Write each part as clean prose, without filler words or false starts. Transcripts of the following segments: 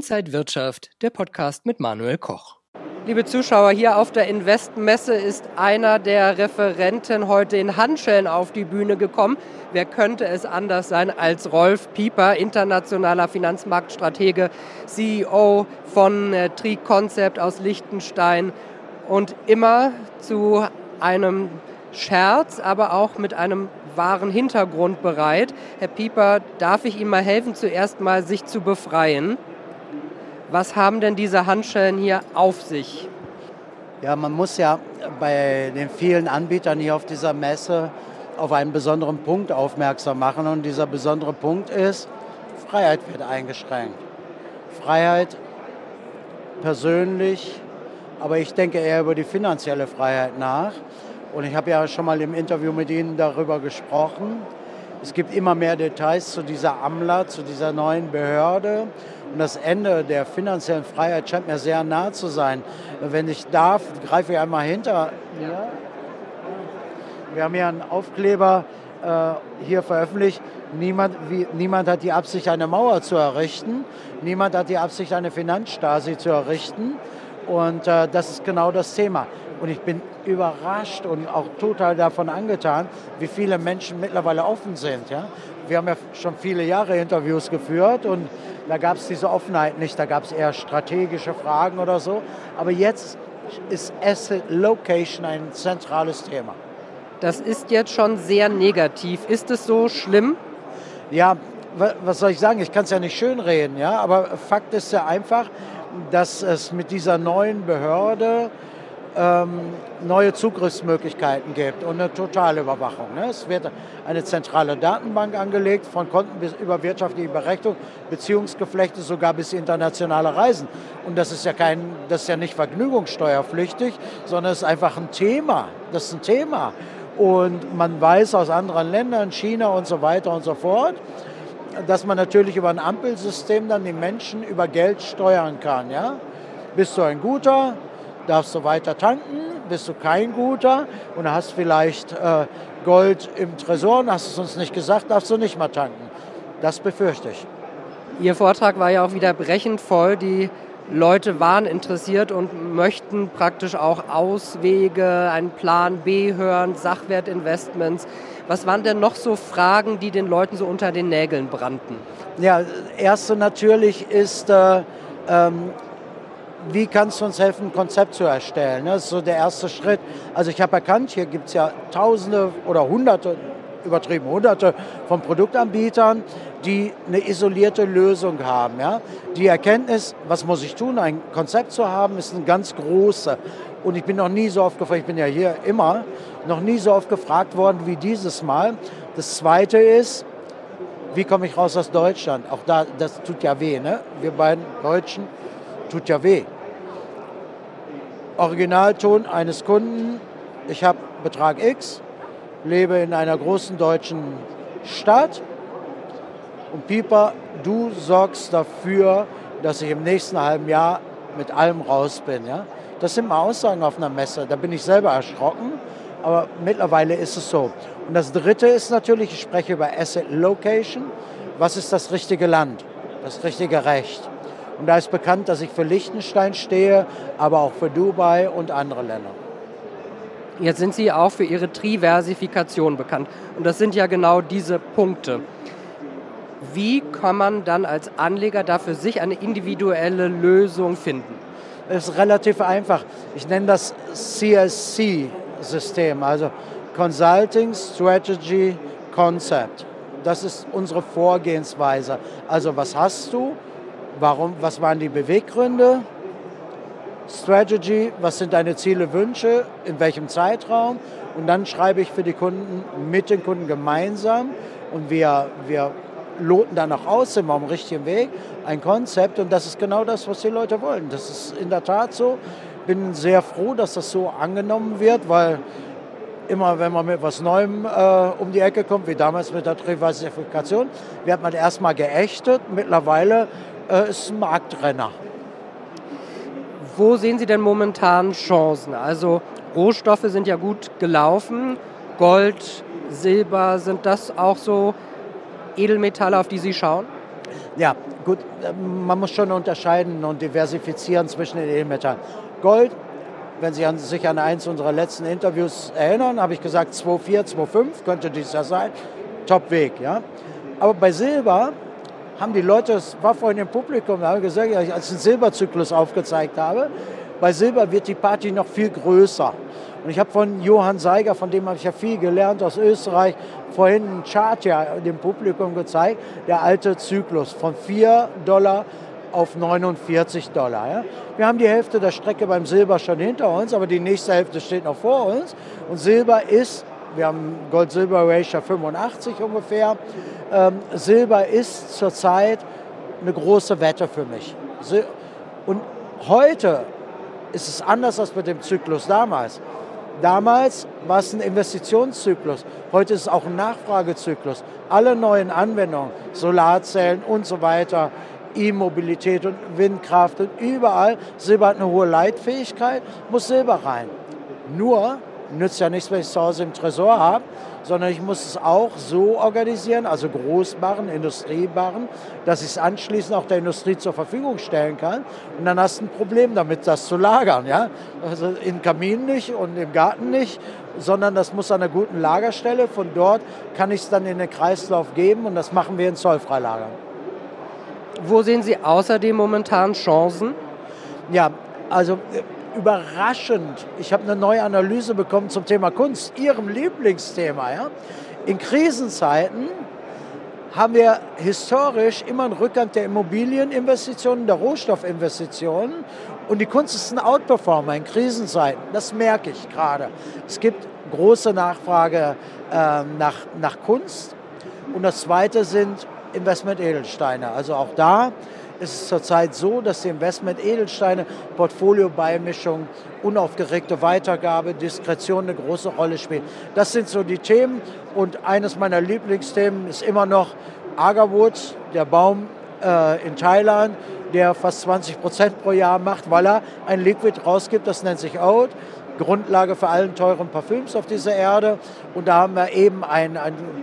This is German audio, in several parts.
Inside Wirtschaft, der Podcast mit Manuel Koch. Liebe Zuschauer, hier auf der Investmesse ist einer der Referenten heute in Handschellen auf die Bühne gekommen. Wer könnte es anders sein als Rolf Pieper, internationaler Finanzmarktstratege, CEO von Tri-Concept aus Liechtenstein und immer zu einem Scherz, aber auch mit einem wahren Hintergrund bereit. Herr Pieper, darf ich Ihnen mal helfen, zuerst mal sich zu befreien? Was haben denn diese Handschellen hier auf sich? Ja, man muss ja bei den vielen Anbietern hier auf dieser Messe auf einen besonderen Punkt aufmerksam machen. Und dieser besondere Punkt ist, Freiheit wird eingeschränkt. Freiheit persönlich, aber ich denke eher über die finanzielle Freiheit nach. Und ich habe ja schon mal im Interview mit Ihnen darüber gesprochen. Es gibt immer mehr Details zu dieser AMLA, zu dieser neuen Behörde. Und das Ende der finanziellen Freiheit scheint mir sehr nah zu sein. Wenn ich darf, greife ich einmal hinter mir. Wir haben hier einen Aufkleber hier veröffentlicht. Niemand hat die Absicht, eine Mauer zu errichten. Niemand hat die Absicht, eine Finanzstasi zu errichten. Und das ist genau das Thema. Und ich bin überrascht und auch total davon angetan, wie viele Menschen mittlerweile offen sind. Ja? Wir haben ja schon viele Jahre Interviews geführt und da gab es diese Offenheit nicht. Da gab es eher strategische Fragen oder so. Aber jetzt ist Asset Location ein zentrales Thema. Das ist jetzt schon sehr negativ. Ist es so schlimm? Ja, was soll ich sagen? Ich kann es ja nicht schönreden. Ja? Aber Fakt ist ja einfach, dass es mit dieser neuen Behörde neue Zugriffsmöglichkeiten gibt und eine Totalüberwachung. Ne? Es wird eine zentrale Datenbank angelegt, von Konten bis über wirtschaftliche Berechtigung, Beziehungsgeflechte, sogar bis internationale Reisen. Und das ist ja nicht vergnügungssteuerpflichtig, sondern es ist einfach ein Thema. Das ist ein Thema. Und man weiß aus anderen Ländern, China und so weiter und so fort, dass man natürlich über ein Ampelsystem dann die Menschen über Geld steuern kann. Ja? Bist du ein Guter? Darfst du weiter tanken, bist du kein Guter und hast vielleicht Gold im Tresor und hast es uns nicht gesagt, darfst du nicht mal tanken. Das befürchte ich. Ihr Vortrag war ja auch wieder brechend voll. Die Leute waren interessiert und möchten praktisch auch Auswege, einen Plan B hören, Sachwertinvestments. Was waren denn noch so Fragen, die den Leuten so unter den Nägeln brannten? Ja, erste natürlich ist, wie kannst du uns helfen, ein Konzept zu erstellen? Das ist so der erste Schritt. Also ich habe erkannt, hier gibt es ja Tausende oder Hunderte, übertrieben Hunderte von Produktanbietern, die eine isolierte Lösung haben. Ja? Die Erkenntnis, was muss ich tun, ein Konzept zu haben, ist eine ganz große. Und ich bin noch nie so oft gefragt, ich bin ja hier immer, noch nie so oft gefragt worden wie dieses Mal. Das Zweite ist, wie komme ich raus aus Deutschland? Auch da, das tut ja weh, ne? Wir beiden Deutschen, tut ja weh. Originalton eines Kunden, ich habe Betrag X, lebe in einer großen deutschen Stadt und Pieper, du sorgst dafür, dass ich im nächsten halben Jahr mit allem raus bin. Ja? Das sind mal Aussagen auf einer Messe, da bin ich selber erschrocken, aber mittlerweile ist es so. Und das Dritte ist natürlich, ich spreche über Asset Location, was ist das richtige Land, das richtige Recht. Und da ist bekannt, dass ich für Liechtenstein stehe, aber auch für Dubai und andere Länder. Jetzt sind Sie auch für Ihre Triversifikation bekannt. Und das sind ja genau diese Punkte. Wie kann man dann als Anleger da für sich eine individuelle Lösung finden? Es ist relativ einfach. Ich nenne das CSC-System, also Consulting, Strategy, Concept. Das ist unsere Vorgehensweise. Also was hast du? Warum, was waren die Beweggründe? Strategy, was sind deine Ziele, Wünsche, in welchem Zeitraum? Und dann schreibe ich für die Kunden, mit den Kunden gemeinsam und wir loten dann auch aus, sind wir am richtigen Weg, ein Konzept und das ist genau das, was die Leute wollen. Das ist in der Tat so. Ich bin sehr froh, dass das so angenommen wird, weil immer, wenn man mit etwas Neuem um die Ecke kommt, wie damals mit der Triversifikation, wird man erstmal geächtet. Mittlerweile ist es ein Marktrenner. Wo sehen Sie denn momentan Chancen? Also Rohstoffe sind ja gut gelaufen, Gold, Silber, sind das auch so Edelmetalle, auf die Sie schauen? Ja, gut, man muss schon unterscheiden und diversifizieren zwischen den Edelmetallen. Gold, wenn Sie sich an eins unserer letzten Interviews erinnern, habe ich gesagt 2,4, 2,5 könnte dies Jahr sein. Top-Weg, ja. Aber bei Silber haben die Leute, das war vorhin im Publikum, da habe ich gesagt, als ich den Silberzyklus aufgezeigt habe, bei Silber wird die Party noch viel größer. Und ich habe von Johann Seiger, von dem habe ich ja viel gelernt aus Österreich, vorhin einen Chart ja dem Publikum gezeigt, der alte Zyklus von $4 auf $49. Ja. Wir haben die Hälfte der Strecke beim Silber schon hinter uns, aber die nächste Hälfte steht noch vor uns. Und Silber ist, wir haben Gold-Silber-Ratio 85 ungefähr, Silber ist zurzeit eine große Wette für mich. Und heute ist es anders als mit dem Zyklus damals. Damals war es ein Investitionszyklus, heute ist es auch ein Nachfragezyklus. Alle neuen Anwendungen, Solarzellen und so weiter, E-Mobilität und Windkraft und überall, Silber hat eine hohe Leitfähigkeit, muss Silber rein. Nur nützt ja nichts, wenn ich es zu Hause im Tresor habe, sondern ich muss es auch so organisieren, also Großbarren, Industriebarren, dass ich es anschließend auch der Industrie zur Verfügung stellen kann. Und dann hast du ein Problem damit, das zu lagern. Ja? Also im Kamin nicht und im Garten nicht, sondern das muss an einer guten Lagerstelle. Von dort kann ich es dann in den Kreislauf geben und das machen wir in Zollfreilagern. Wo sehen Sie außerdem momentan Chancen? Ja, also überraschend. Ich habe eine neue Analyse bekommen zum Thema Kunst, Ihrem Lieblingsthema. Ja? In Krisenzeiten haben wir historisch immer einen Rückgang der Immobilieninvestitionen, der Rohstoffinvestitionen und die Kunst ist ein Outperformer in Krisenzeiten. Das merke ich gerade. Es gibt große Nachfrage nach Kunst und das Zweite sind Investment-Edelsteine. Also auch da ist es zurzeit so, dass die Investment-Edelsteine, Portfolio-Beimischung, unaufgeregte Weitergabe, Diskretion eine große Rolle spielen. Das sind so die Themen und eines meiner Lieblingsthemen ist immer noch Agarwood, der Baum in Thailand, der fast 20% pro Jahr macht, weil er ein Liquid rausgibt, das nennt sich Oud, Grundlage für allen teuren Parfüms auf dieser Erde und da haben wir eben eine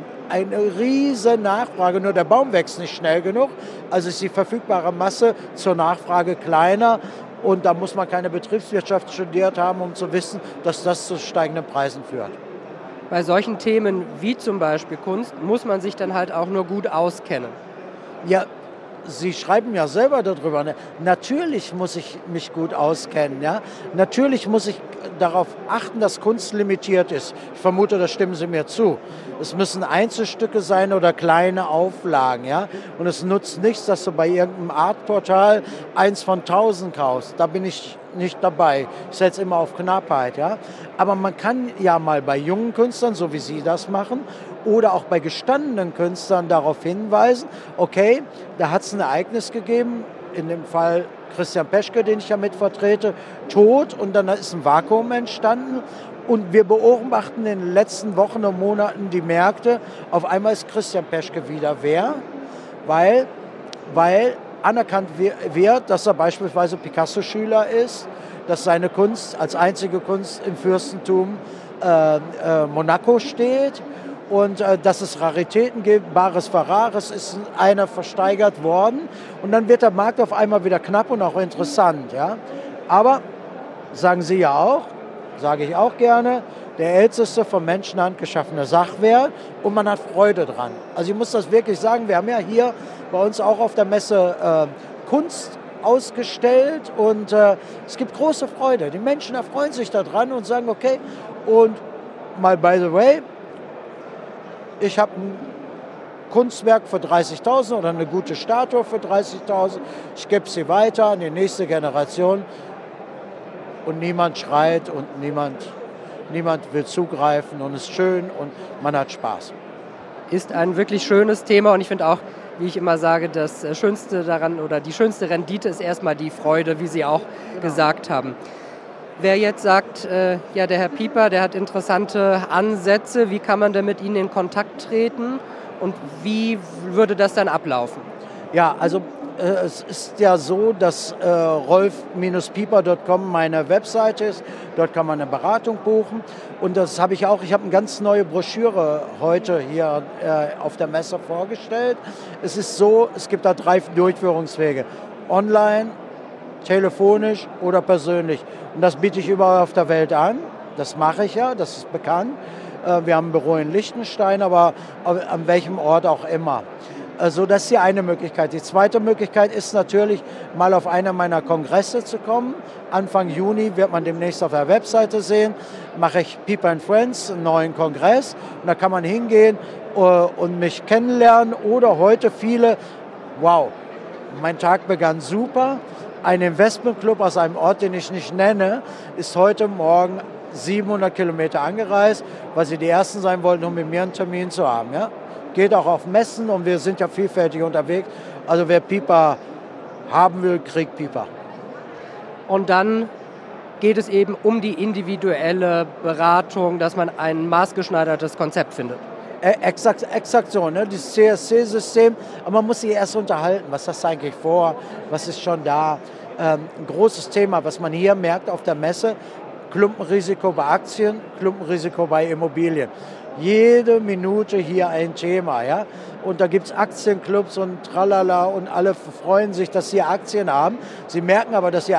riesen Nachfrage, nur der Baum wächst nicht schnell genug, also ist die verfügbare Masse zur Nachfrage kleiner und da muss man keine Betriebswirtschaft studiert haben, um zu wissen, dass das zu steigenden Preisen führt. Bei solchen Themen wie zum Beispiel Kunst muss man sich dann halt auch nur gut auskennen. Ja, Sie schreiben ja selber darüber. Ne? Natürlich muss ich mich gut auskennen. Ja? Natürlich muss ich darauf achten, dass Kunst limitiert ist. Ich vermute, da stimmen Sie mir zu. Es müssen Einzelstücke sein oder kleine Auflagen. Ja? Und es nutzt nichts, dass du bei irgendeinem Artportal 1 von 1000 kaufst. Da bin ich nicht dabei. Ich setze immer auf Knappheit. Ja? Aber man kann ja mal bei jungen Künstlern, so wie Sie das machen, oder auch bei gestandenen Künstlern darauf hinweisen, okay, da hat es ein Ereignis gegeben, in dem Fall Christian Peschke, den ich ja mit vertrete, tot und dann ist ein Vakuum entstanden und wir beobachten in den letzten Wochen und Monaten die Märkte, auf einmal ist Christian Peschke wieder wer, weil anerkannt wird, dass er beispielsweise Picasso-Schüler ist, dass seine Kunst als einzige Kunst im Fürstentum Monaco steht und dass es Raritäten gibt. Bares Ferraris ist einer versteigert worden und dann wird der Markt auf einmal wieder knapp und auch interessant. Ja? Aber, sagen Sie ja auch, sage ich auch gerne, der älteste von Menschenhand geschaffene Sachwert und man hat Freude dran. Also ich muss das wirklich sagen, wir haben ja hier bei uns auch auf der Messe Kunst ausgestellt und es gibt große Freude. Die Menschen erfreuen sich daran und sagen, okay, und mal by the way, ich habe ein Kunstwerk für 30.000 oder eine gute Statue für 30.000, ich gebe sie weiter an die nächste Generation und niemand schreit und niemand will zugreifen und es ist schön und man hat Spaß. Ist ein wirklich schönes Thema und ich finde auch, wie ich immer sage, das Schönste daran oder die schönste Rendite ist erstmal die Freude, wie Sie auch gesagt haben. Wer jetzt sagt, ja, der Herr Pieper, der hat interessante Ansätze, wie kann man denn mit Ihnen in Kontakt treten und wie würde das dann ablaufen? Ja, also es ist ja so, dass rolf-pieper.com meine Webseite ist. Dort kann man eine Beratung buchen. Und das habe ich auch. Ich habe eine ganz neue Broschüre heute hier auf der Messe vorgestellt. Es ist so, es gibt da 3 Durchführungswege. Online, telefonisch oder persönlich. Und das biete ich überall auf der Welt an. Das mache ich ja, das ist bekannt. Wir haben ein Büro in Liechtenstein, aber an welchem Ort auch immer. Also das ist die eine Möglichkeit. Die zweite Möglichkeit ist natürlich, mal auf einer meiner Kongresse zu kommen. Anfang Juni wird man demnächst auf der Webseite sehen, mache ich Pieper & Friends, einen neuen Kongress. Und da kann man hingehen und mich kennenlernen. Oder heute viele, wow, mein Tag begann super. Ein Investmentclub aus einem Ort, den ich nicht nenne, ist heute Morgen 700 Kilometer angereist, weil sie die Ersten sein wollten, um mit mir einen Termin zu haben. Ja? Geht auch auf Messen und wir sind ja vielfältig unterwegs. Also wer Pieper haben will, kriegt Pieper. Und dann geht es eben um die individuelle Beratung, dass man ein maßgeschneidertes Konzept findet. Exakt so, ne? Das CSC-System. Aber man muss sich erst unterhalten, was hast du eigentlich vor, was ist schon da. Ein großes Thema, was man hier merkt auf der Messe, Klumpenrisiko bei Aktien, Klumpenrisiko bei Immobilien. Jede Minute hier ein Thema. Ja? Und da gibt es Aktienclubs und tralala und alle freuen sich, dass sie Aktien haben. Sie merken aber, dass sie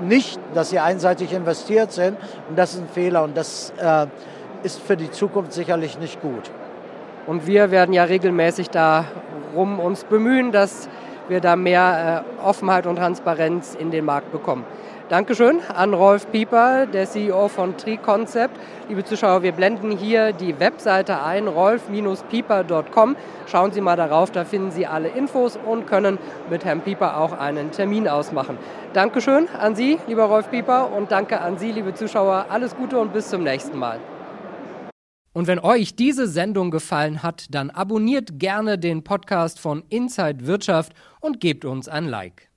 einseitig investiert sind und das ist ein Fehler und das ist für die Zukunft sicherlich nicht gut. Und wir werden ja regelmäßig darum uns bemühen, dass wir da mehr Offenheit und Transparenz in den Markt bekommen. Dankeschön an Rolf Pieper, der CEO von Tri-Concept. Liebe Zuschauer, wir blenden hier die Webseite ein, rolf-pieper.com. Schauen Sie mal darauf, da finden Sie alle Infos und können mit Herrn Pieper auch einen Termin ausmachen. Dankeschön an Sie, lieber Rolf Pieper, und danke an Sie, liebe Zuschauer. Alles Gute und bis zum nächsten Mal. Und wenn euch diese Sendung gefallen hat, dann abonniert gerne den Podcast von Inside Wirtschaft und gebt uns ein Like.